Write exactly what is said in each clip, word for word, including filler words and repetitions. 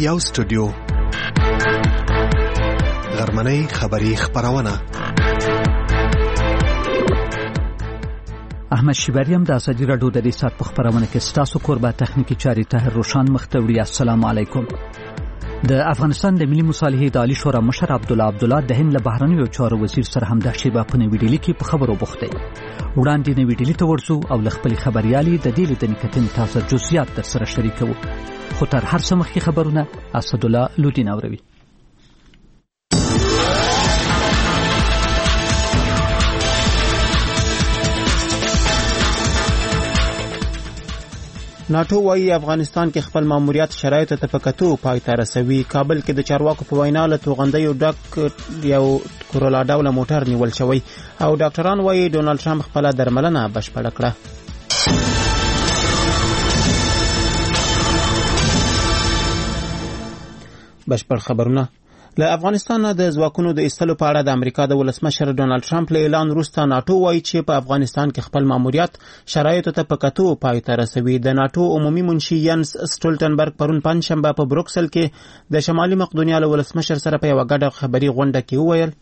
یو سټوډیو غرمنۍ خبری خبرونه. احمد شیبریم د ازادي راډیو د ریسات په خبرونه کې ستاسو کوربه تخنیکی چاري طاهر روشان مختوری. السلام علیکم. د افغانستان د ملي مصالحې د عالی شورا مشر عبدالله عبدالله د هند له بهرنیو چارو وزیر سره هم د شیبه په نوې ډیلي کې په خبرو بوخت دی. وړاندې نوې ډیلي ته ورځو او له خپل خبريالي د دې لیدنې کتنې تاسو جزئیات در سره شریکو. خو تر هر څه مخکې خبرونه اسدالله لودین اوروي. ناتو وايي افغانستان کې خپل ماموریت شرایطو ته په کتو پای ته رسوي. کابل کې د چارواکو په وینا له توغندیو ډک یو کورولا ډوله موټر نیول شوی او ډاکټران وايي ډونالد ټرمپ خپل درملنه بشپړه کړه. بشپړ خبرونه. له افغانستان د ځواکونو د ایستلو په اړه د امریکا د ولسمشر ډونالد ټرمپ له اعلان وروسته ناتو وايي چې په افغانستان کې خپل ماموریت شرایطو ته په کتو پای ته رسوي. د ناتو عمومي منشي ینس سټولټنبرګ پرون پنځشنبه په بروکسل کې د شمالي مقدونیا له ولسمشر سره په یوه ګډه خبري غونډه کې وویل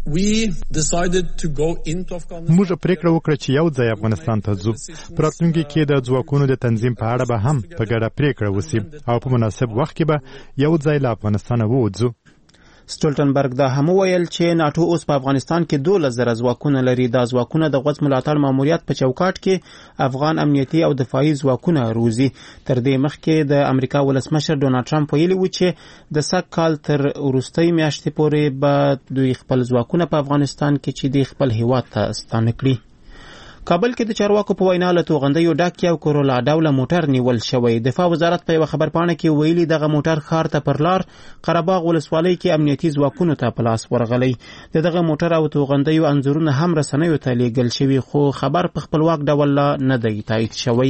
موږ پریکړه وکړه چې یو ځای افغانستان ته ځو. په راتلونکي کې د ځواکونو د تنظیم په اړه به هم په ګډه پریکړه وشي او په مناسب وخت کې به یو ځای له افغانستانه ووځو. سټولټنبرګ دا هم ویل چې ناتو اوس په افغانستان کې دولس زره ځواکونه لري. دا ځواکونه د غوڅ ملاتړ ماموریت په چوکاټ کې افغان امنیتي او دفاعي ځواکونه روزي. تر دې مخکې د امریکا ولسمشر ډونالد ټرمپ ویلي و چې د سږ کال تر وروستۍ میاشتې پورې به دوی خپل ځواکونه په افغانستان کې چې د خپل هیواد ته ستانه کړي. کابل کې د چارواکو په وینا له توغندیو ډک یو کورولا ډوله موټر نیول شوی. دفاع وزارت په یو خبرپاڼه کې ویلي دغه موټر ښار ته پر لار قرهباغ ولسوالۍ کې امنیتي ځواکونو ته په لاس ورغلی. دغه موټر او توغندیو انځورونه هم رسنیو ته لیږل شوي خو خبر په خپلواک ډول نه دی تایید شوی.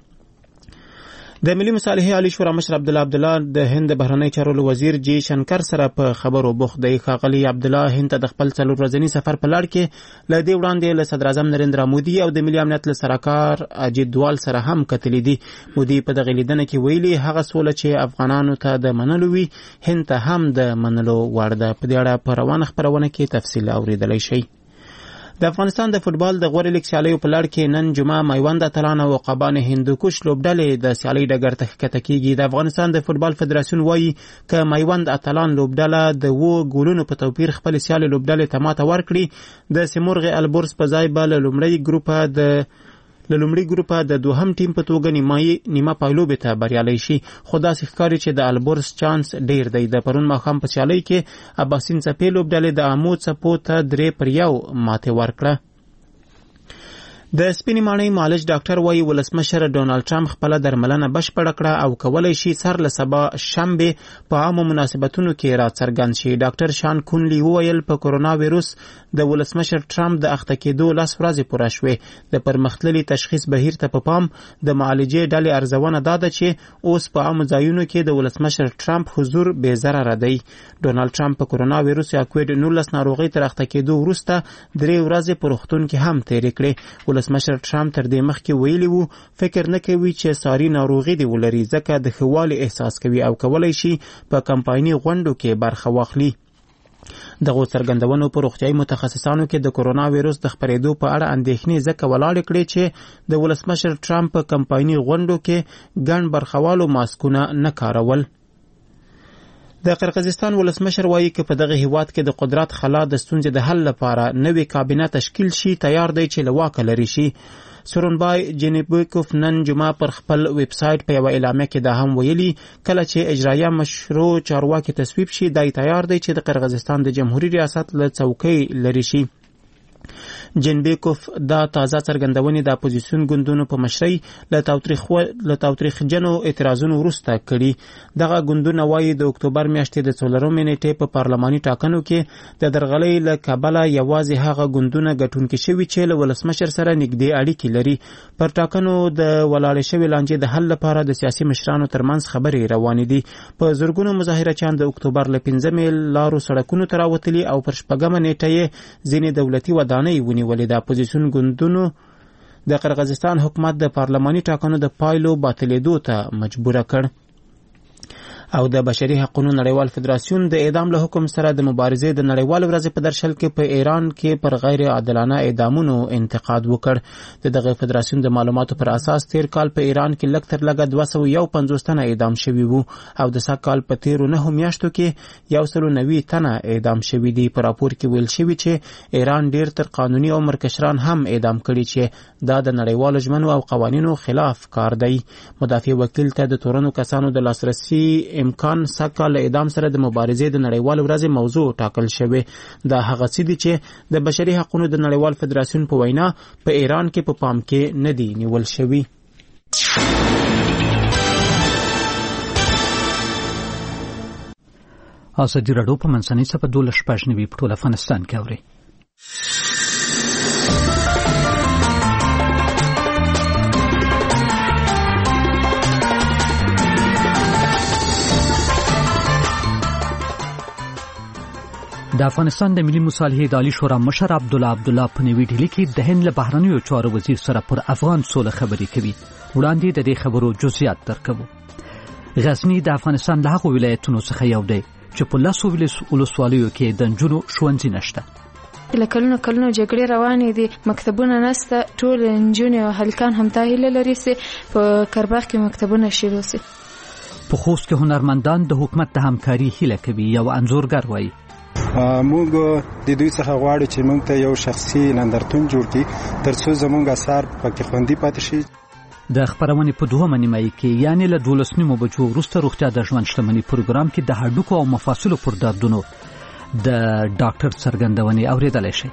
د ملي مصالحې عالی شورا مشر عبدالله عبدالله د هند بهرنی چارو وزیر جی شنکر سره په خبرو بوخت دی. ښاغلي عبدالله هند ته د خپل څلور ورځني سفر په لړ کې له دې وړاندې له صدر اعظم نریندرا مودي او د ملي امنیت له سرکار اجیت دوال سره هم کتلي دي. مودي په دغه لیدنه کې ویلي هغه سوله چې افغانانو ته د منلو وي هند ته هم د منلو وړ ده. په دې اړه په روانه خبرونه کې تفصیل اوریدلی شي. د افغانستان د فوتبال د غوړ لیګ سیالیو په لړ کې نن جمعه میوند اتلان او عقبان هندوکش لوبډلې د سیالۍ ډګر ته ښکته کیږي. د افغانستان د فوتبال فدراسیون وايي که میوند اتلان لوبډله د وو ګولونو په توپیر خپل سیالي لوبډلې ته ماته ورکړي د سیمورغ البورس په ځای به له لومړۍ ګروپه د له لومړي ګروپه د دوهم ټیم په توګه نیمه پایلوبې ته بریالی شي. خو داسې ښکاري چې د البورس چانس ډیر دی. د پرون ماښام په سیالۍ کې اباسین څپې لوبډلې د امو څپو ته درې پر یو ماتې ورکړه. د سپینې ماڼۍ معالج ډاکټر وايي ولسمشر ډونالد ټرمپ خپل درملنه بشپړه کړه او کولای شي سر له سبا شنبه په عامو مناسبتونو کې راڅرګند شي. ډاکټر شان کونلی وویل په کورونا وایروس د ولسمشر ټرمپ د اخته کېدو لس ورځې پوره شوې. د پرمختللي تشخیص بهیر ته په پام د معالجې ډلې ارزونه دا ده چې اوس په عامو ځایونو کې د ولسمشر ټرمپ حضور بې ضرره دی. ډونالد ټرمپ په کورونا وایروس یا کووډ نولس ناروغۍ تر اخته کېدو وروسته درې ورځې په روغتون کې هم تېرې کړې. ولسمشر ټرمپ تر دې مخکې ویلي وو فکر نه کوي چې ساري ناروغي دی ولري ځکه د ښهوالي احساس کوي او کولای شي په کمپایني غونډو کې برخه واخلي. دغه څرګندونو په روغتیايي متخصصانو کې د کورونا وایروس د خپرېدو په اړه اندېښنې ځکه ولاړې کړې چې د ولسمشر ټرمپ په کمپایني غونډو کې ګڼ برخوالو ماسکونه نه کارول. د قرغیزستان ولسمشر وايي چې په دغه هیواد کې د قدرت خلا د ستونزې د حل لپاره نوې کابینه تشکیل شي تیار دی چې له واکه لرې شي. سورونبای جینبیکوف نن جمعه پر خپل ویب سایټ په یوه اعلامیه کې دا هم ویلي کله چې اجرایه مشروع چارواکي تصویب شي دی تیار دی چې د قرغیزستان د جمهوریت ریاست له څوکۍ لرې شي. جنبیکوف دا تازه څرګندونې د اپوزیسیون ګوندونو په مشرۍ له تاوتریخجنو اعتراضونو وروسته کړي. دغه ګوندونه وایي د اکتوبر میاشتې د څلورمې نیټې په پارلماني ټاکنو کې د درغلۍ له کبله یوازې هغه ګوندونه ګټونکي شوي چې له ولسمشر سره نږدې اړیکې لري. پر ټاکنو د ولاړې شوې لانجې د حل لپاره د سیاسي مشرانو ترمنځ خبرې روانې دي. په زرګونو مظاهرچیان د اکتوبر له پنځمې لارو سړکونو ته راوتلي او پر شپږمه نیټه یې ځینې دولتي ودانۍ ونیولې. د اپوزیسیون ګوندونو د قرغیزستان حکومت د پارلماني ټاکنو د پایلو باطلېدو ته مجبوره کړ. او د بشري حقوقو نړیوال فدراسیون د اعدام له حکم سره د مبارزې د نړیوال ورځې په درشل کې په ایران کې پر غیر عادلانه اعدامونو انتقاد وکړ. د دغه فدراسیون د معلوماتو پر اساس تیر کال په ایران کې لږ تر لږه دوه سوه یو پنځوس تنه اعدام شوي وو او د سږ کال په تیرو نهو میاشتو کې یو سل نوي تنه اعدام شوي دي. په راپور کې ویل شوي چې ایران ډیر تر قانوني او مرکشران هم اعدام کړي چې دا د نړیوالو ژمنو او قوانینو خلاف کار دی. مدافع وکیل ته د تورنو کسانو د لاسرسي امکان سکه له اعدام سره د مبارزې د نړیوال ورځې موضوع ټاکل شوی. دا هغه څه دي چې د بشري حقوقو د نړیوال فدراسیون په وینا په ایران کې په پام کې نه دي نیول شوی. ازادي راډیو په منځنۍ صفحه دولس شپږ نوي په ټول افغانستان کې اوري. د افغانستان د ملي مصالحې اداري شورا مشر عبدالله عبدالله په نوې ډیلي کې د هند له بهرنیو چارو وزیر سره پر افغان سوله خبرې کوي. وړاندې د دې خبرو جزئیات درکوو. غزني د افغانستان له هغو ولایتونو څخه یو دی چې په لسو ولسوالیو کې د نجونو ښوونځي نشته. له کلونو کلونو جګړې روانې دي، مکتبونه نشته، ټول نجونې او هلکان همدا هیله لري چې په کرباخ کې مکتبونه شروع شي. په خوست کې هنرمندان د حکومت د همکاري هیله کوي. یو انځورګر وایي موږ د دوی څخه غواړو چې موږ ته یو شخصي نندارتون جوړ کړي ترڅو زموږ اثار پکې خوندي پاتې شي. د خبرونې په دوهمه نیمایي کې یعنی له دولس نیمو بجو وروسته روغتیا د ژوند شتمنۍ پروګرام کې د هډوکو او مفاصلو پر دردونو د ډاکټر څرګندونې اوریدلای شي.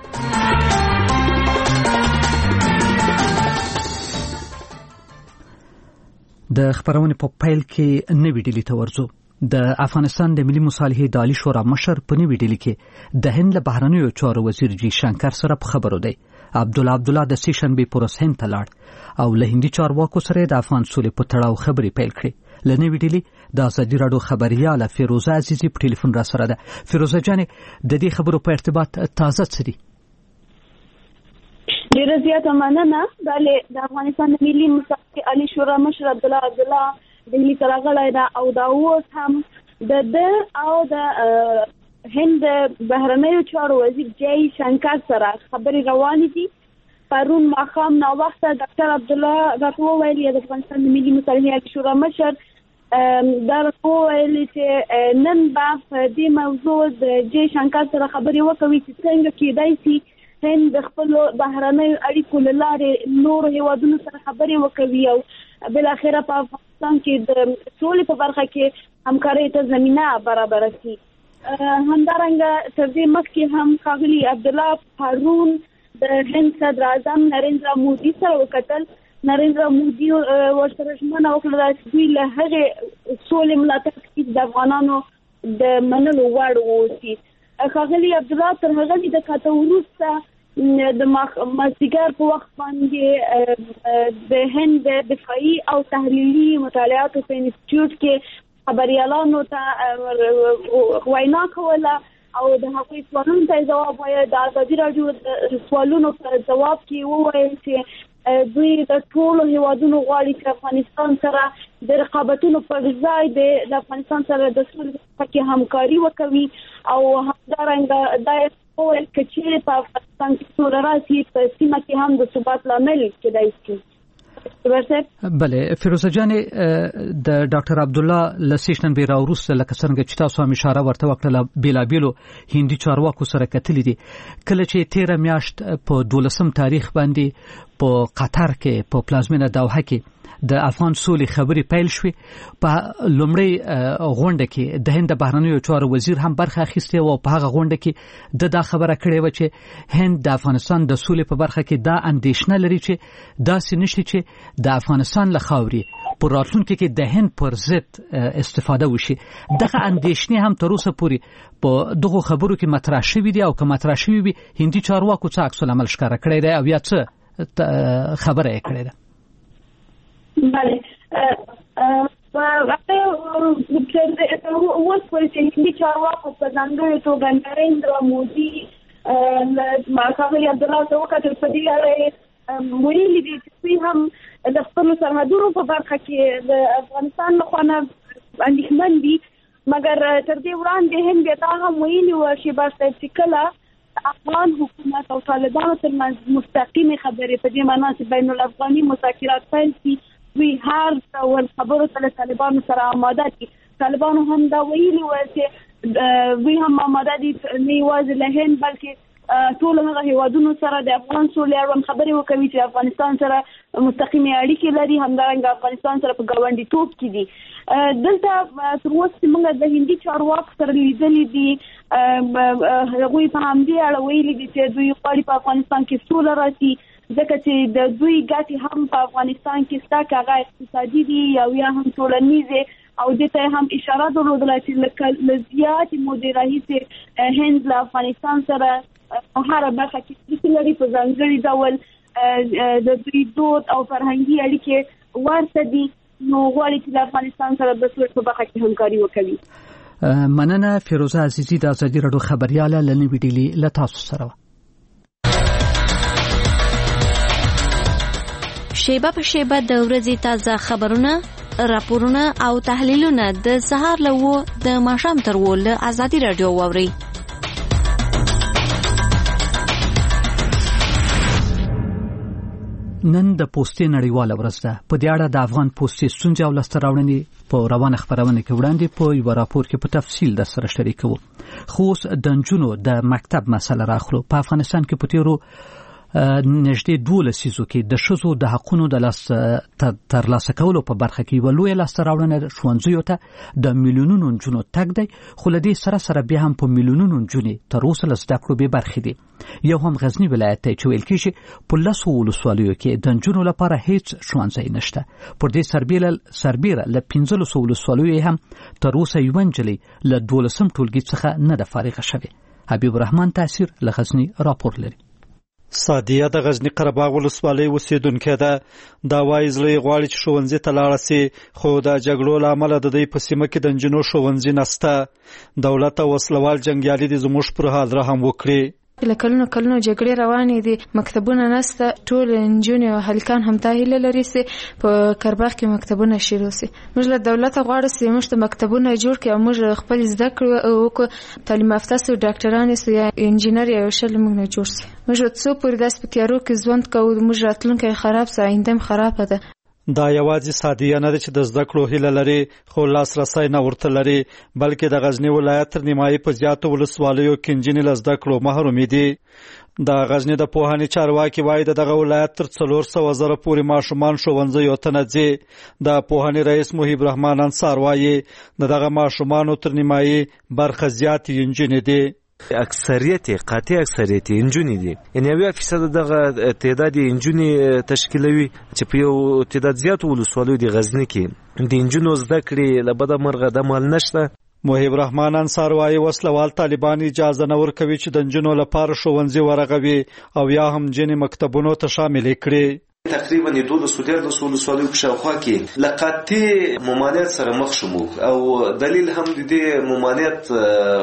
د خبرونې په پیل کې نوې ډیلي ته ورځو. د افغانستان د ملي مصالحې اداري شورا مشر په نوې ډیلي کې د هند له بهرنیو چارو وزیر جی شنکر سره په خبرو دی. عبدالله عبدالله د سې شنبې پر ورځ هند ته لاړ او له هندي چارواکو سره د افغان سولې په تړاو خبرې پیل کړې. له نوې ډیلي د ازادي راډیو خبرياله فیروزه عزیزي په ټلیفون را سره ده. فیروزه جانې د دې خبرو په ارتباط تازه څه دي؟ ډیره زیاته مننه. بله د افغانستان د ملي مصالحې اداري شورا مشر عبدالله عبدالله دلی تراغلی دا او دا اوس هم د د او د هند بهرنیو چارو وزیر جی شنکر سره خبرې روانې دي. پرون ماښام ناوخته ډاکټر عبدالله راته وویل د افغانستان د ملي مصالحې اداري شورا مشر دا راته وویل چې نن به په دې موضوع د جی شنکر سره خبرې وکوي چې څنګه کېدای شي هند د خپلو بهرنیو اړیکو له لارې نورو هیوادونو سره خبرې وکوي او بالاخره په افغانستان کې د سولې په برخه کې همکارۍ ته زمینه برابره شي. همدارنګه تر دې مخکې هم ښاغلي عبدالله پرون د هند صدر اعظم نریندرا مودي سره وکتل. نریندرا مودي ورسره ژمنه وکړه چې دوی له هغې سولې ملاتړ کوي د افغانانو د منلو وړ واوسي. ښاغلي عبدالله تر هغې د کاته وروسته د مازدیګر په وخت باندې د هند دفاعي او تحلیلي مطالعاتو په انسټیټیوټ کې خبريالانو ته وینا کوله او د هغوی سوالونو ته ځواب وایي. د ازادي راډیو د سوالونو پر ځواب کې وویل چې دوی د ټولو هیوادونو غواړي چې افغانستان سره د رقابتونو پر ځای د افغانستان سره د سولې په همکاري وکوي او همدارنګه دا وویل چې چیرې په افغانستان کې سوله راشي په سیمه کې هم د ثبات لامل کېدای شي. بله فیروزه جانې د ډاکټر عبدالله له سې شنبې راوروسته لکه څنګه چې تاسو هم اشاره ورته وکړله بېلابېلو هندي چارواکو سره کتلي دي. کله چې تېره میاشت په دولسم تاریخ باندې په قطر کې په پلازمینه دوحه کې د افغان سولې خبرې پیل شوې په لومړۍ غونډه کې د هند بهرنیو چارو وزیر هم برخه اخیستې و. په هغه غونډه کې د دا خبره کړې و چې هند د افغانستان د سولې په برخه کې دا اندېښنه لري چې داسې نشي چې د افغانستان له خاورې په راتلونکي کې د هند پر ضد استفاده وشي. دغه اندېښنې هم تر اوسه پورې په دغو خبرو کې مطرح شوي دي او که مطرح شوي وي هندي چارواکو څه عکس العمل ښکاره کړی دی او یا څه خبره یې کړې ده؟ بله اوس پورې چې هندي چارواکو په ځانګړې توګه نریندرا مودي ښاغلي عبدالله ته وکتل په دې اړه ویلي دي چې دوی هم د خپلو سرحدونو په برخه کې د افغانستان له خوا نه اندېښمن دي مګر تر دې وړاندې هند بیا دا هم ویلي و شهباز صاحب چې کله افغان حکومت او طالبانو ترمنځ مستقیمې خبرې په دې معنا چې بین الافغاني مذاکرات پیل شي دوی هر ډول خبرو ته له طالبانو سره آماده دي. طالبانو هم دا ویلي و چې دوی هم آماده دي نه یوازې له هند بلکې ټول هغه هیوادونو سره د افغان سولې اړوند خبرې وکوي چې افغانستان سره مستقیمې اړیکې لري، همدارنګه افغانستان سره په ګاونډیتوب کې دي. دلته تر اوسه موږ د هندي چارواکو سره لیدلي دي، هغوی په همدې اړه ویلي دي چې دوی غواړي په افغانستان کې سوله راشي، ځکه چې د دوی ګټې هم په افغانستان کې شته، که هغه اقتصادي دي یا یا هم ټولنیزې، او دې ته هم اشاره درلودله چې له زیاتې مودې راهیسې هند له افغانستان سره په هره برخه کې څه لري، په ځانګړي ډول د دوی دود او فرهنګي اړیکې ورته دي، نو غواړي چې د افغانستان سره د سولې په برخه کې همکاري وکړي. مننه فیروزه عزیزی د ازادي راډیو خبریاله له نوې ډیلي له تاسو سره. شیبه په شیبه د ورځې تازه خبرونه، راپورونه او تحلیلونه د سهار له و د ماښام تر و له ازادي راډیو واورئ. نن د پوستې نړیواله ورځ ده. په دې اړه د افغان پوستې ستونزې او لاسته راوړنې په روانه خبرونه کې وړاندې په یو راپور کې په تفصیل در سره شریکوو. خو اوس د نجونو د مکتب مسله راخلو. په افغانستان کې په تیرو نږدې دوه لسیزو کې د ښځو د حقونو د لاس ترلاسه کولو په برخه کې یوه لویه لاسته راوړنه ښوونځیو ته د میلیونونو نجونو تګ دی، خو له دې سره سره بیا هم په میلیونونو نجونې تر اوسه له زده کړو بې برخې دي. یو هم غزنی ولایت ته چې ویل کېږي په لسو ولسوالیو کې د نجونو لپاره هیڅ ښوونځی نشته. پر دې سربیره له پنځلسو ولسوالیو هم تر اوسه یوه نجلۍ له دولسم ټولګي څخه نه ده فارغه شوې. حبیب الرحمن تاثیر له غزنی راپور لري. سادیه د غزنی قره باغ ولسوالۍ اوسیدونکې ده. دا وایي زړه یې غواړي چې ښوونځي ته لاړه سي، خو د جګړو له امله د دوی په سیمه کې د نجونو ښوونځي نسته. دولت او وسلوال جنګیالي دي زموږ پر حال رحم وکړي. له کلونو کلونو جګړې روانې دي، مکتبونه نسته، ټول نجونې او هلکان هم دا هیله لري چې په قرهباغ کې مکتبونه شروع سي. موږ له دولته غواړو چې موږ ته مکتبونه جوړ کړي او موږ خپل زده کړو او تعلیم یافته سو ډاکټران سي یا انجینر یا شل موږ نه جوړ سي. موږ څو پورې داس په تیارو کې ژوند کوو، موږ راتلونکی خراب سي، آینده هم خراب ده. دا یوازې سادیه نه ده چې د زده کړو هیله لري، خو لاسرسی نه ورته لري، بلکې د غزنی ولایت تر نیمایي په زیاتو ولسوالیو کې نجونې له زده کړو محرومې دي. د غزنی د پوهنې چارواکي وایي د دغه ولایت تر څلور سوه زره پورې ماشومان ښوونځیو ته نه ځي. د پوهنې رئیس محیب رحمان انصار وایي د دغه ماشومانو تر نیمایي برخه زیاتې نجونې دي. اکثریت قاطع اکثریت انجونی دي، یعنی اویا فیصد دغه تعداد انجونی تشکیلوي چې په یو تعداد زیات ولسوالیو د غزنی کې د انجونو زده کړې له بده مرغه د مال نشته. محیب رحمان انصار وایي وسلوال طالبان اجازه نه ورکوي چې د نجونو لپاره ښوونځي ورغوي او یا هم جنې مکتبونو ته شامل کړي. تقریبا د دولسو دیارلسو ولسوالیو په شاوخوا کې له قاطع ممانعت سره مخ شوو، او دلیل هم د دې ممانعت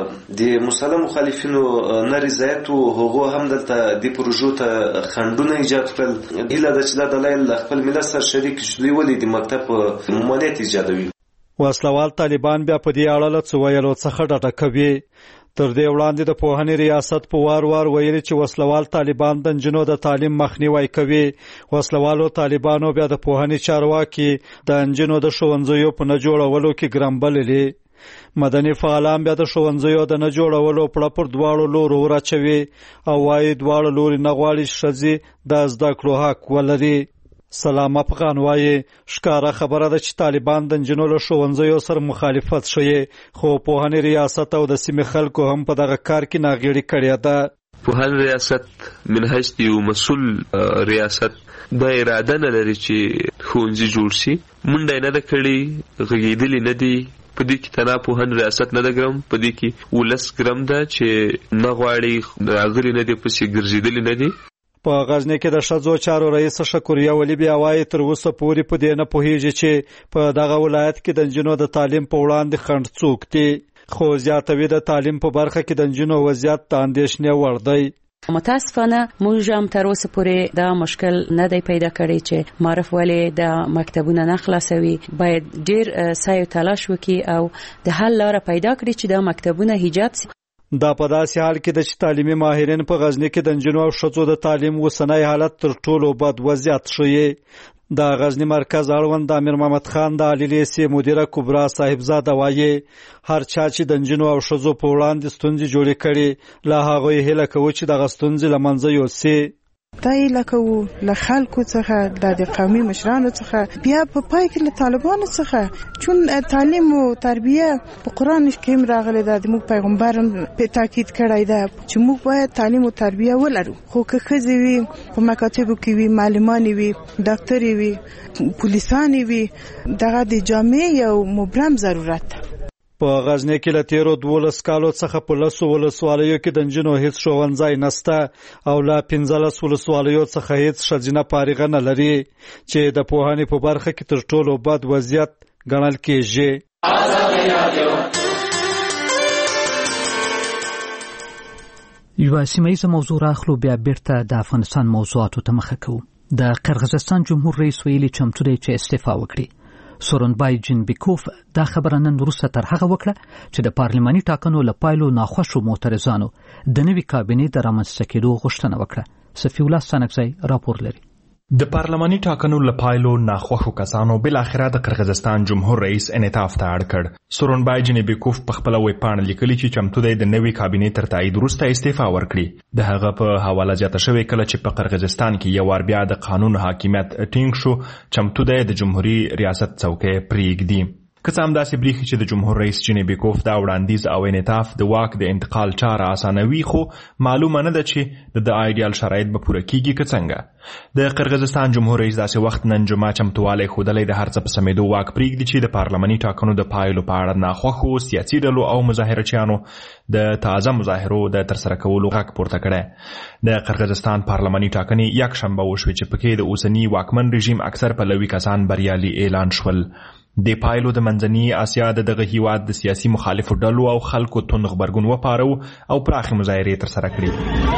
د مسلم مخالفینو نه رضایت او هغه هم دلته د پروژو ته خنډونه ایجاد کړل. هیله ده چې دا دلایل خپل ملت سره شریک شي ولې د مکتب ممانعت ایجادوي. وسلوال طالبان بیا په دې اړه له څه ویلو څخه ډډه کوي. تر دې وړاندې د پوهنې ریاست په وار وار ویلي چې وسلوال طالبان د نجونو د تعلیم مخنیوی کوي. وسلوالو طالبانو بیا د پوهنې چارواکي د نجونو د ښوونځیو په نه جوړولو کې ګرم بللي. مدني فعالان بیا د ښوونځیو د نه جوړولو پړه پر دواړو لورو راچوي او وایي دواړه لوري نه غواړي ښځې د زده کړو حق ولري. سلام افغان وایي ښکاره خبره ده چې طالبان د نجونو له ښوونځیو سره مخالفت ښیي، خو پوهنې ریاست او د سیمې خلکو هم په دغه کار کې ناغېړي کړې ده. پوهنې ریاست من حیث یو مسؤل ریاست دا اراده نه لري چې ښوونځي جوړ شي، منډه نه ده کړې، غږېدلي نه دي. په دې کې تنها پوهنې ریاست نه ده ګرم، په دې کې ولس ګرم ده چې نه غواړي، راغلي نه دي، پسې ګرځېدلي نه دي. په غزنی کې د ښځو چارو رئیس شکوریه ولی بیا وایي تر اوسه پورې په دې نه پوهېږي چې په دغه ولایت کې د نجونو د تعلیم په وړاندې خنډ څوک دي، خو زیاتوي د تعلیم په برخه کې د نجونو وضعیت د اندېښنې وړ دی. متاسفانه موږ هم تر اوسه پورې دا مشکل نه دی پیدا کړی چې معرف ولې د مکتبونو نه خلاصوي. باید ډیر سعی او تلاش وکړي او د حل لاره پیدا کړي چې دا مکتبونه حجاب سي. دا په داسې حال کې د چې تعلیمي ماهرین په غزنی کې د نجونو او ښځو د تعلیم اوسنی حالت تر ټولو بد وضعیت ښیي. د غزنی مرکز اړوند د امیر محمد خان د عالی لیسې مدیره کبرا صاحبزاده وایي هر چا چې د نجونو او ښځو په وړاندې ستونزې جوړې کړي له هغوی هیله کوو چې دغه ستونزې له منځه یوسي. دا یې لکه له خلکو څخه د قومي مشرانو څخه بیا په پای کې له طالبانو څخه چون تعلیم او تربیه په قرآن کې راغلی ده. د موږ پیغمبر په تاکید کړی ده چې موږ باید تعلیم او تربیه ولرو. خو که ښځې وي په مکاتبو کې وي، معلمان وي، ډاکټرې وي، پولیسان وي، دغه د جامع یو مبرم ضرورت ده. په غزنی کې له تیرو دولس کالو څخه په لسو ولسوالیو کې د نجونو هیڅ ښوونځی نشته او له پنځلس ولسوالیو څخه هیڅ ښځینه فارغه نه لري چې د پوهنې په برخه کې تر ټولو بد وضعیت ګڼل کېږي. یوه سیمه ییزه موضوع راخلو بیا بیرته د افغانستان موضوعاتو ته مخه کوو. د قرغیزستان جمهور رئیس ویلي چمتو دی چې استعفا وکړي. سورنبای جینبیکوف دا خبره نن وروسته تر هغه وکړه چې د پارلماني ټاکنو له پایلو ناخوښو معترضانو د نوي کابینې د رامنځته کېدو غوښتنه وکړه. صفي الله ستانکزی راپور لري. د پارلماني ټاکنو له پایلو ناخوښو کسانو بالاخره د قرغیزستان جمهور رئیس انعطاف ته اړ کړ. سورنبای جینبیکوف په خپله ویبپاڼه لیکلي چې چمتو دی د نوي کابینې تر تایید وروسته استعفا ورکړي. د هغه په حواله زیاته شوې کله چې په قرغیزستان کې یو وار بیا د قانون حاکمیت ټینګ شو چمتو دی د جمهوریت ریاست څوکۍ پرېږدي. که څه همداسې بریښي چې د جمهور رئیس جینبیکوف دا وړاندیز او انعطاف د واک د انتقال چاره اسانوي خو معلومه نه ده چې د آیډیال شرایط به پوره کیږي که څنګه. د قرغیزستان جمهور رئیس داسې وخت نن جمعه چمتوالی ښودلی د هر څه په سمېدو واک پرېږدي چې د پارلماني ټاکنو د پایلو په اړه ناخوښو سیاسي ډلو او مظاهرچیانو د تازه مظاهرو د ترسره کولو غږ پورته کړی. د قرغیزستان پارلماني ټاکنې یکشنبه وشوې چې پکې د اوسني واکمن رژیم اکثر پلوي کسان بریالي اعلان شول. د پایلو د منځني اسیا د دغه هیواد د سیاسي مخالفو ډلو او خلکو توند غبرګون وپارو او پراخې مظاهرې ترسره کړې.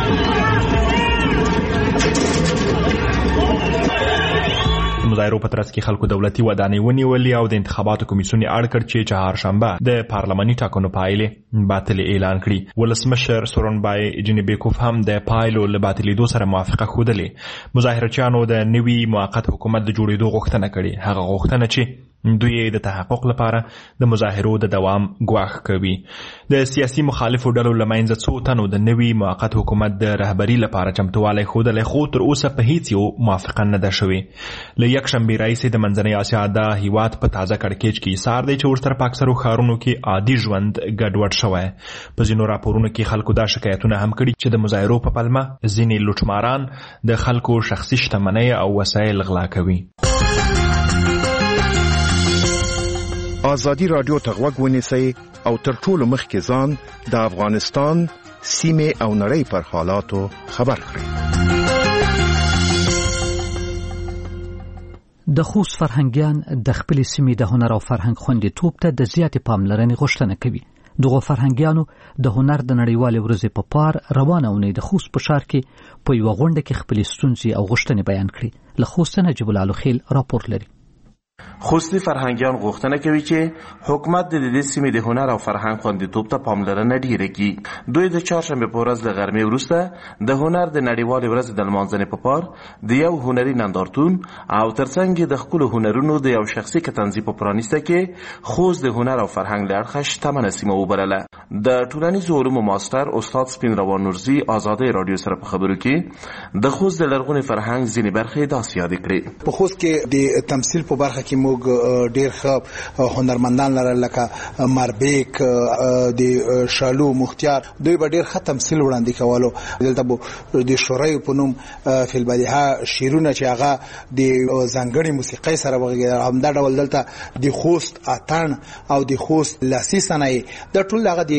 د مظاهرو په ترڅ کې خلکو دولتي ودانۍ ونیولې او د انتخاباتو کمیسیون یې اړ کړ چې چهارشنبه د پارلماني ټاکنو پایلې باطلې اعلان کړي. ولسمشر سورنبای جینبیکوف هم د پایلو له باطلېدو سره موافقه ښودلې. مظاهرچیانو د نوي موقت حکومت د جوړېدو غوښتنه کړې. هغه غوښتنه چې دوی د تحقق لپاره د مظاهرو د دوام ګواښ کوي. د سیاسي مخالفو ډلو له منځه څو تنو د نوي موقت حکومت د رهبري لپاره چمتوالی ښودلی خو تر اوسه په هیڅ یو موافقه نه ده شوې. له یکشنبې راهیسې د منځنۍ اسیا دا هیواد په تازه کړکېچ کې ایسار دی چې ورسره په اکثرو ښارونو کې عادي ژوند ګډوډ شوی. په ځینو راپورونو کې خلکو دا شکایتونه هم کړي چې د مظاهرو په پلمه ځینې لوټماران د خلکو شخصي شتمنۍ او وسایل غلا کوي. آزادی رادیو ته غوږ ونیسئ او تر ټولو مخکې ځان د افغانستان سیمې او نړۍ پر حالاتو خبر کړئ. د خوست فرهنګیان د خپل سیمې د هنر او فرهنګ خوندیتوب ته د زیاتې پاملرنې غوښتنه کوي. دغه فرهنګیانو د هنر د نړیوالې ورځې په پار روانه اونۍ د خوست په ښار کې په یوه غونډه کې خپلې ستونزې او غوښتنې بیان کړې. له خوست نجیب الله لوخیل راپور لري. خوستي فرهنګیان غوښتنه کوي چې حکومت د دې سیمې د هنر او فرهنګ خوندیتوب ته پاملرنه ډیره کړي. دوی د چهارشنبه په ورځ د غرمې وروسته د هنر د نړیوالې ورځې د لمانځنې په پار د یو هنري نندارتون او ترڅنګ د خپلو هنرونو د یو شخصي کتنځي په پرانیسته کې خوست د هنر او فرهنګ له اړخه شتمنه سیمه وبلله. د ټولنیزو علومو ماستر استاد سپین روان نورزي آزادۍ رادیو سره په خبرو کې د خوست د لرغوني فرهنګ ځینې برخې داسې یادې کړې. په خوست کې د تمثیل په برخه کې موږ ډیر ښه هنرمندان لرل لکه ماربیک د شالو مختار. دوی به ډیر ښه تمثیل وړاندې کولو. دلته به د شورای په نوم فی البدیهه شیرونه چې هغه د ځانګړې موسیقۍ سره وغږېدل. همدا ډول دلته د خوست اتڼ او د خوست لاسي صنایع د ټول هغه د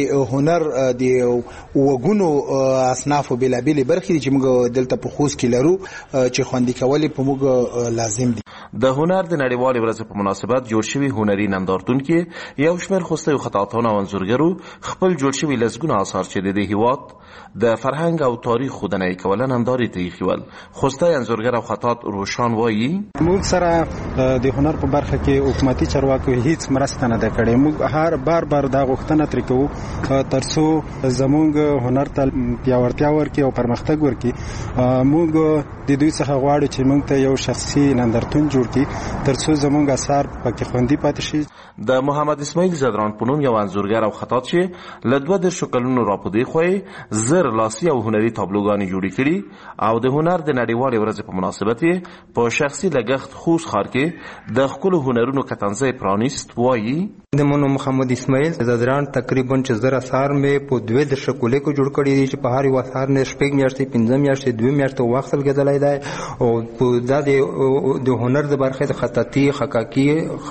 د هنر د وګونو اصناف بلابل برخې چې موږ دلته په خوست کې لرو چې خوندي کول په موږ لازم دي. د هنر د نړیوالې ورځې په مناسبت جوړ شوی هنري نندارتون کې یو شمېر خوستی او خطاطان او انځورګرو خپل جوړ شوي لسګونه آثار چې د دې هیواد د فرهنګ او تاریخ ښودنه یې کوله نندارې ته ایښي ول. خوستی انځورګر او خطاط روشان وایي موږ سره د هنر په برخه کې حکومتي چارواکو هیڅ مرسته نه ده کړې. موږ هر بار بار دا غوښتنه ترې کوو تر څو زموږ هنر ته پیاوړتیا ورکړي او پرمختګ ورکړي. موږ د دوی څخه غواړو چې موږ ته یو شخصي نندارتون جوړ کړي تر څو زموږ اثار پکې خوندي پاتې شي. د محمد اسماعیل زدران په نوم یو انځورګر او خطاط چې له دوه دېرشو کلونو راپدې خوی زر لاسي او هنري تابلوګانې جوړې کړي او د هنر د نړیوالې ورځې په مناسبت یې په شخصي لګښت خوست ښار کې د ښکلو هنرونو کتنځی پرانیست. وایي د مونو محمد اسماعیل زدران تقریبا چې زر اثار مې په دوه دېرشو کولې کې جوړ کړي دي چې په هر یو اثار نه شپږ میاشتې پنځه میاشتې دوه میاشتې وخت لګېدلی دی او دا د هنر د برخې د خطاطي خطاطي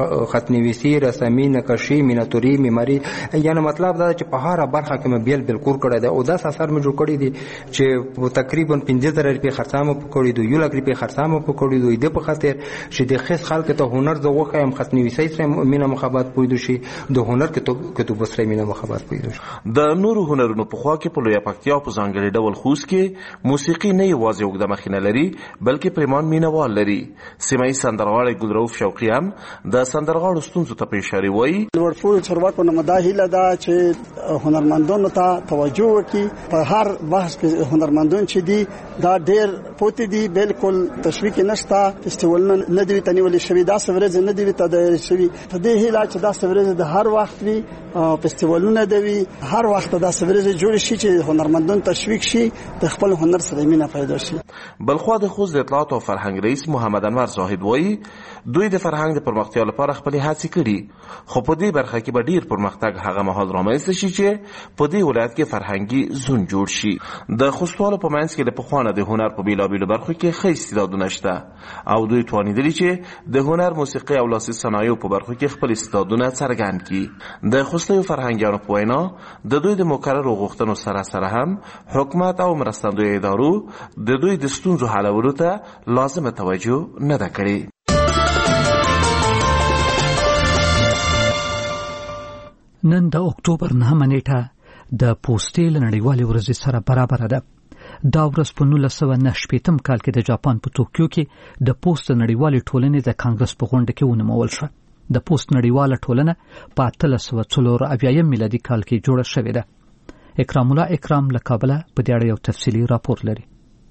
خطنویسي رسامي نقاشي میناتوري معماري یعنی مطلب دا چې په هر برخه کې مې بیل بیل کور کړی دی او داس اثار مې جوړ کړي دي چې تقریبا پنځه زره روپۍ خرڅه مې پکړي دي یو لک روپۍ خرڅه مې پکړي دي د په خاطر چې د خاص خلک ته هنر د وخه هم خطنویسي سره مینه محبت پوي دي د هنر کې ته په سره مینه محبت پوي دي. د نورو هنرونو په خوا کې په لوی پکتیا په ځانګړي ډول خوست کې موسیقي نه یوازې اوږده مخینه لري بلکې پریمان مینوال لري. سیمایي سندرغاړی ګلرؤف شوقي هم د سندرغاړو ستونزو ته په اشاره وایي لوړپوړو چارواکو نه دا هیله ده چې هنرمندانو ته توجه وکړي. په هر بحث کې هنرمندان چې دي دا ډېر پوتې دي بالکل تشویق نشته. فستیوالونه نه دي تنیولې شوي دا سورز نه دي ته شوي په دې هیله چې دا سورز د هر وخت وي فستیوالونه دی هر وخت دا سورز جوړ شي چې هنرمندان تشویق شي د خپل هنر سره مینه پیدا شي. بلخوا د خوست د اطلاعات او فرهنګ رئیس محمد انور زاهد وایي دوی د فرهنګ د پرمختیا لپاره خپل هڅې کړي خو په دې برخه کې به ډیر پرمختګ هغه مهال رامنځته شي چې په دې ولایت کې فرهنګي زون جوړ شي. د خوستوالو په منځ کې د پخوانه د هنر په بیلابیلو برخو کې ښه استعدادونه شته او دوی توانیدلي چې د هنر موسیقي او لاسي صنایعو په برخو کې خپل استعدادونه څرګند کړي. د خوستیو فرهنګیانو په وینا د دوی د مکررو غوښتنو سره سره هم حکومت او مرستندوی ادارو د دوی د ستونزو حلولو ته لازمه توجه نه ده کړې. نن د اکتوبر نهمه نیټه د پوستې له نړیوالې ورځې سره برابره ده. دا ورځ په نولس سوه نهه شپېتم کال کې د جاپان په توکیو کې د پوست نړیوالې ټولنې د کانګرس په غونډه کې ونومول شوه. د پوست نړیواله ټولنه په اتلس سوه څلور اویایم میلادي کال کې جوړه شوې ده. اکرام الله اکرام له کابله په دې اړه یو تفصیلي راپور لري.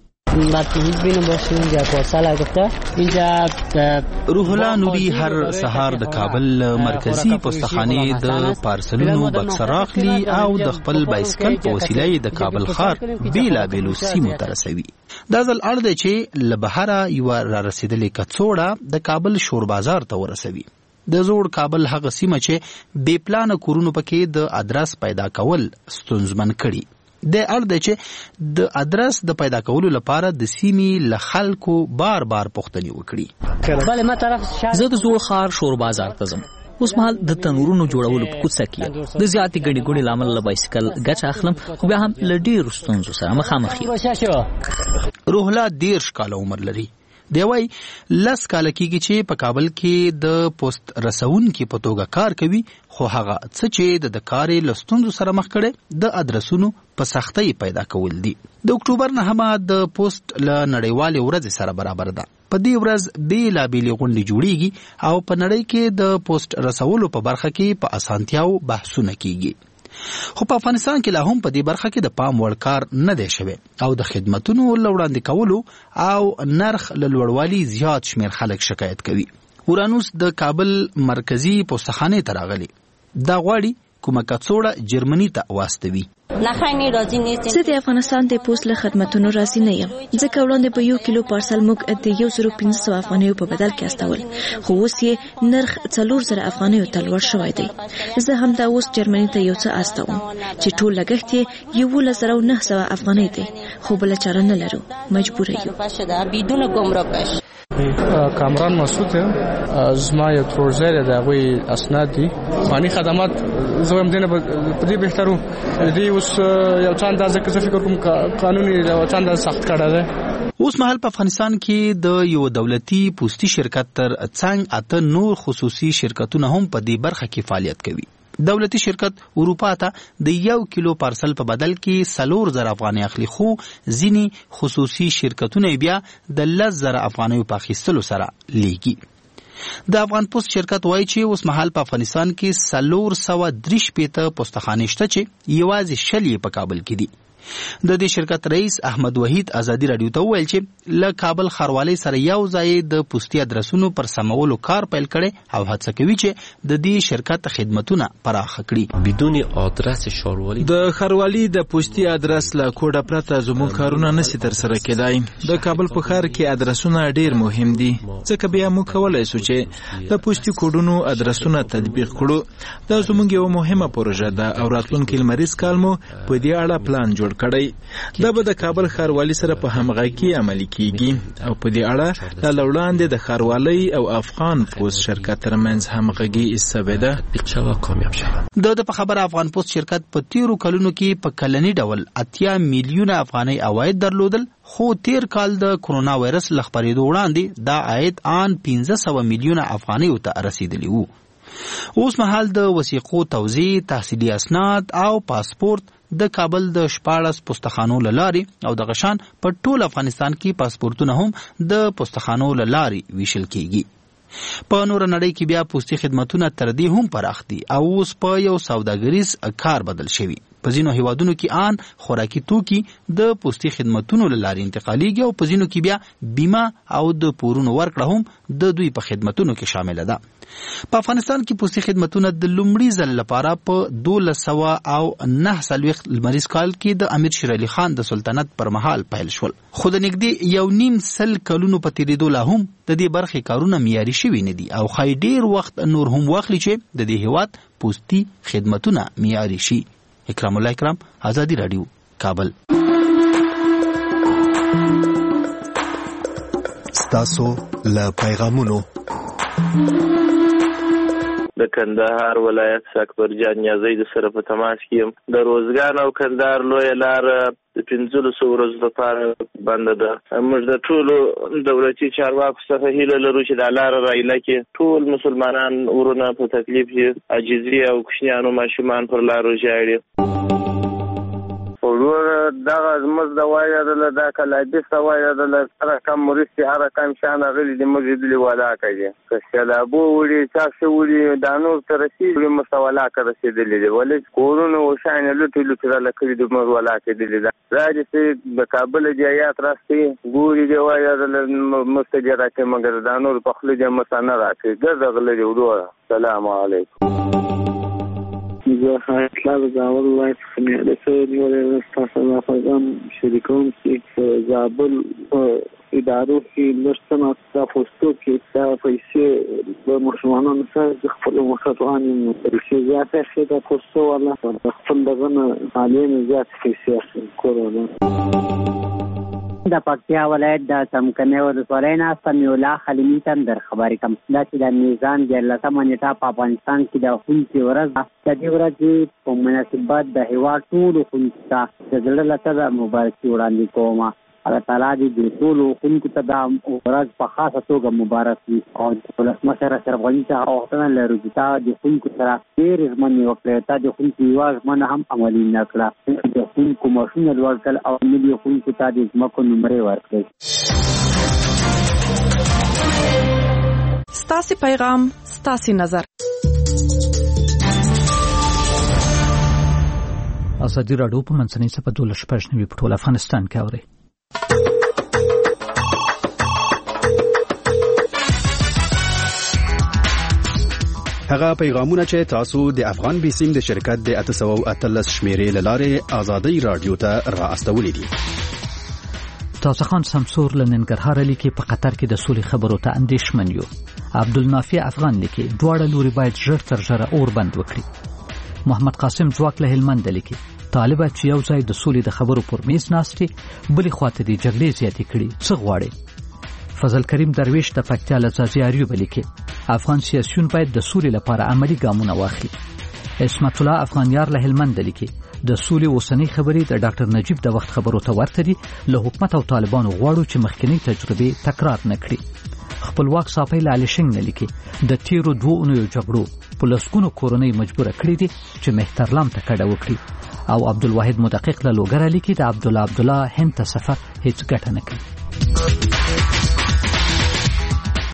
روح الله نوري هر سهار د کابل مرکزی پوستخانه د پارسلونو بکس راخلي او د خپل بایسکل په وسیله د کابل ښار بیلا بیلو سیمو ته رسوي. دا ځل اړ دی چې له بهره یو را رسیدلې کڅوړه د کابل شور بازار ته ورسوي. د زوړ کابل هغه سیمه چې بې پلانه کورونو پکې د ادرس پیدا کول ستونزمن کړي. د اړ دی چې د ادرس د پیدا کولو لپاره د سیمې له خلکو بار بار پوښتنې وکړي. زه د زوړ ښار شور بازار ته ځم. اوس مهال د تنورونو جوړولو په کوڅه کې د زیاتې ګڼې ګوڼې له امله له بایسکل ګټه اخلم خو بیا هم له ډېرو ستونزو سره مخامخ یم. روح الله دېرش کاله عمر لري. دی وایي لس کاله کېږي چې په کابل کې د پوست رسونکي په توګه کار کوي خو هغه څه چې د کار له ستونزو سره مخ کړي د ادرسونو په سختۍ پیدا کول دي. د اکتوبر نهمه د پوست له نړیوالې ورځې سره برابر ده. په دې ورځ بېلابېلې غونډې جوړیږي او په نړۍ کې د پوست رسولو په برخه کې په اسانتیاو بحثونه کیږي. خو په افغانستان کې لا هم په دې برخه کې د پام وړ کار نه دی شوی او د خدمتونو له وړاندې کولو او نرخ له لوړوالي زیات شمېر خلک شکایت کوي. اورانوس د کابل مرکزی پوستخانې ته راغلی. دا غواړي کومه کڅوړه جرمني ته واستوي. زه د افغانستان د پوست له خدمتونو راضي نه یم ځکه وړاندې په یو کیلو پارسل موږ د یو زرو پنځه سوه افغانیو په بدل کې استول خو اوس یې نرخ څلور زره افغانیو ته لوړ شوی دی. زه همدا اوس جرمني ته یو څه استوم چې ټول لګښت یې یولس زره او نهه سوه افغانۍ دی خو بله چاره نه لرو مجبوره یو. کامران مسعود زما یو ترورزر د غوي اسناد دي فني خدمات زوم دینه په دې بهترو دي اوس یو چاند ځکه چې فکر کوم قانوني یو چاند سخت کړه ده. اوس مهال په افغانستان کې د یو دولتي پوسټي شرکت تر څنګ اته نور خصوصي شرکتونه هم په دې برخه کې فعالیت کوي. دولتي شرکت اروپا ته د یو کیلو پارسل په بدل کې سلور زر افغانۍ اخلي، خو ځینی خصوصي شرکتونه بیا د لس زر افغانۍ په اخیستلو سره لیږي. د افغان پوسټ شرکت وایي چې اوس مهال په افغانستان کې سلور سوه درې شپېته پوسټخانې شته چې یوازې شل یې په کابل کې دي. د دې شرکت رئیس احمد وحید ازادي رادیو ته وویل چې له کابل ښاروالۍ سره یو ځای د پوسټي ادرسونو پر سمولو کار پیل کړي او هڅه کوي چې د دې شرکت خدمتونه پراخ کړي. بدون آدرس ښاروالۍ د ښاروالۍ د پوسټي ادرس له کوډه پرته زموږ کارونه نشي تر سره کېدای. د کابل په ښار کې ادرسونه ډیر مهم دي، ځکه بیا موږ کولی شو چې د پوسټي کوډونو ادرسونه تطبیق کړو. دا زموږ یو مهمه پروژه ده او راتلونکي لمریز کال مو په دې اړه پلان جوړ کړی. دا به د کابل ښاروالۍ سره په همغږي عملي کیږي او په دې اړه لا وړاندې د ښاروالۍ او افغان پوسټ شرکت ترمنځ همغږي ایستوي ده. د په خبره افغان پوسټ شرکت په تیرو کلونو کې په کلنی ډول اتیا میلیونه افغانۍ عواید درلودل، خو تیر کال د کرونا وایرس له خپرېدو وړاندې دا عاید آن پنځه سوه میلیونه افغانۍ ته رسیدلی وو. اوس مهال د وثیقو توزیع، تحصیلي اسناد او پاسپورت د کابل د شپاړس پوسټخانو له لارې او د غشان په ټول افغانستان کې پاسپورتونه هم د پوسټخانو له لارې ویشل کیږي. په نور نړۍ کې بیا پوسټي خدمتونه تر دې هم پراخ دي او اوس په یو سوداګریز کار بدل شوي. په ځینو هیوادونو کې آن خوراکي توکي د پوسټي خدمتونو له لارې انتقالیږي او په ځینو کې بیا بیمه او د پورونو ورکړه هم د دوی په خدمتونو کې شامله ده. په افغانستان کې پوسټي خدمتونه د لومړي ځل لپاره په دولس سوه او نهه څلوېښت لمریز کال کې د امیر شیر علي خان د سلطنت پر مهال پیل شول، خو د نږدې یو نیم سل کلونو په تېرېدو لا هم د دې برخې کارونه معیاري شوي نه دي او ښایي ډېر وخت نور هم واخلي چې د دې هېواد پوسټي خدمتونه معیاري شي. اکرام الله اکرام، آزادی رادیو، کابل. ستاسو له پیغامونو د کندهار ولایت اکبر جان نیازی د سره په تماس کې یم. د روزګان او کندهار لویه لار د پنځلسو ورځو لپاره بنده ده. موږ د ټولو دولتي چارواکو څخه هیله لرو چې دا لاره رایله کې ټول مسلمانان ورونه په تکلیف دي، عاجزي او کوچنیانو ماشومان پر لارو ژاړي. ورور دغه زموږ د وایدله دا کلابیسته وایدله هر کم مرستې هر کم شان غلي د موږ دلی ولاکه دي که سیلابو وړي چاښه وړي دا نور ته رسېږي موږ ولاکه رسېدلي دي ولې کورونه وشانې لوټې لوټې راله کړي د موږ ولاکې دلي ده راځي چې د کابل جایات راستي ګوري دی وایدله موږ ته دې راکړي مګر دا نور په خوله دې موږ نه راکړي ګرده غله دي وروره. سلام علیکم. زه اطلاع زابل ولایت څخه مې د څه نیولې ستاسو د پیغام شریکوم چې زابل په ادارو کې لږ څه پوسټو کې دا پیسې د ماشومانو سره د خپل مخاطبانو پیسې زیاتې شي د پوسټو ولا خپل دغه مالیې زیاتې پیسې اخلي کورونه. د پکتیا ولایت د څمکنیو ولسوالۍ نه سمیع الله خلیمي تندر خبرې کوم دا چې د میزان دیارلسمه نیټه په افغانستان کې د ښوونکي ورځ ده. د دې ورځې په مناسبت د هېواد ټولو ښوونکو ته د زړه له تله مبارکي وړاندې کوم. الله تعالی دې د ټولو ښوونکو ته دا ورځ په خاصه توګه مبارک وي او ولسمشر اشرف غني ته غوښتنه لرو چې تا د ښوونکو سره ډېرې ژمنې وکړې، تا د ښوونکو یوه ژمنه هم عملي نه کړه، د ښوونکو معاشونه لوړ کړل او ملي ښوونکو ته د ځمکو نمرې ورکړې. ستاسې پیغام ستاسې نظر. ازادي راډیو په منځنۍ څپه دولس شپږ نوي په ټول افغانستان کې اوري. هغه پیغامونه چې تاسو د افغان بیسیم د شرکت د اته سوه اتلس شمیرې له لارې ازادي راډیو ته را استولې دي. تاسو خان سمسور له ننګرهار لیکي په قطر کې د سولې خبرو ته اندېښمن یو. عبدالنافع افغان لیکي دواړه لوري باید ژر تر ژره اور بند وکړي. محمد قاسم ځواک له هلمند لیکي طالب چې یو ځای د سولې د خبرو پر میز ناستي بلې خواته د جګړې زیاتې کړي څه غواړي. فضل کریم درویش د پکتیا له ځاځي لیکي افغان سیاسيون باید د سولې لپاره عملی ګامونه واخلي. اسمت الله افغانیار له هلمند لیکي د سولې اوسنۍ خبرې د ډاکټر نجیب د وخت خبرو ته ورته دي. له حکومت او طالبانو غواړو چې مخکنی تجربه تکرار نکړي. خپلواک صافی له علشنګ نه لیکي د تیرو دوه اونیو جګړو په لسګونو کورنۍ مجبوره کړې دي چې مهترلام ته کډه وکړي. او عبدالواحد مدقق له لوګره لیکي د عبدالله عبدالله هند ته سفر هیڅ ګټه نه کوي.